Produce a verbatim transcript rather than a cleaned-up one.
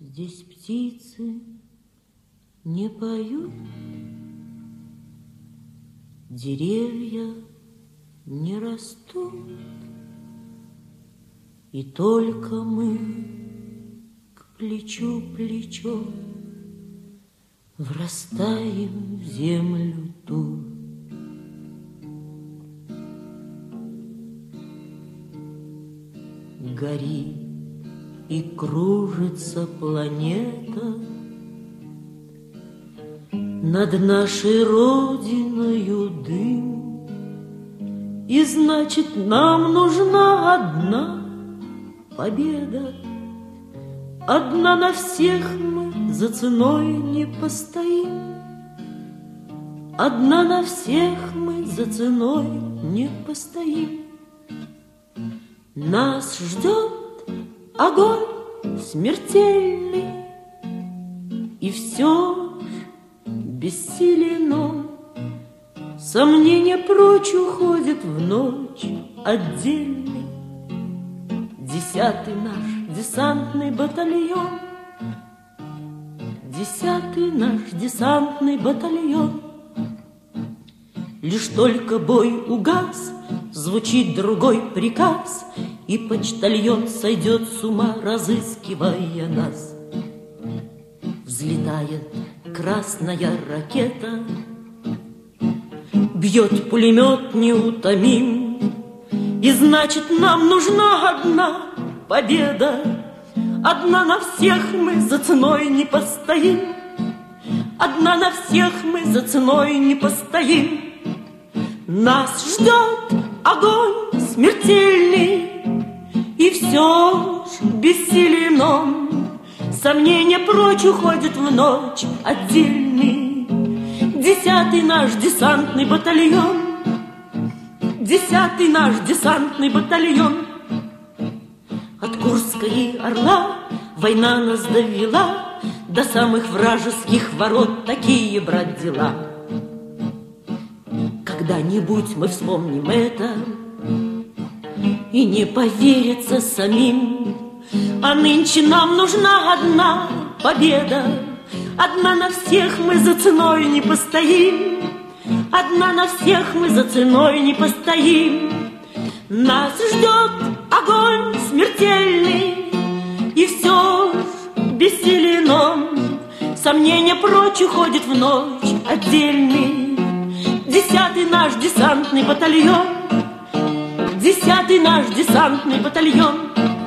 Здесь птицы не поют, деревья не растут, и только мы к плечу плечо врастаем в землю тут. Горит и кружится планета над нашей родиною дым, и значит, нам нужна одна победа. Одна на всех мы за ценой не постоим, одна на всех мы за ценой не постоим. Нас ждет огонь смертельный, и все ж бессилен он. Сомнение прочь уходит в ночь отдельный. Десятый наш десантный батальон, десятый наш десантный батальон. Лишь только бой угас, звучит другой приказ, и почтальон сойдет с ума, разыскивая нас. Взлетает красная ракета, бьет пулемет неутомим, и значит, нам нужна одна победа. Одна на всех мы за ценой не постоим, одна на всех мы за ценой не постоим. Нас ждет огонь смертельный, и все ж бессилен он. Сомнение прочь уходит в ночь отдельный. Десятый наш десантный батальон, десятый наш десантный батальон. От Курска и Орла война нас довела до самых вражеских ворот. Такие, брат, дела. Когда-нибудь мы вспомним это, и не поверится самим. А нынче нам нужна одна победа. Одна на всех мы за ценой не постоим, одна на всех мы за ценой не постоим. Нас ждет огонь смертельный, и все ж бессилен он. Сомнение прочь уходит в ночь отдельный. Десятый наш десантный батальон, десятый наш десантный батальон.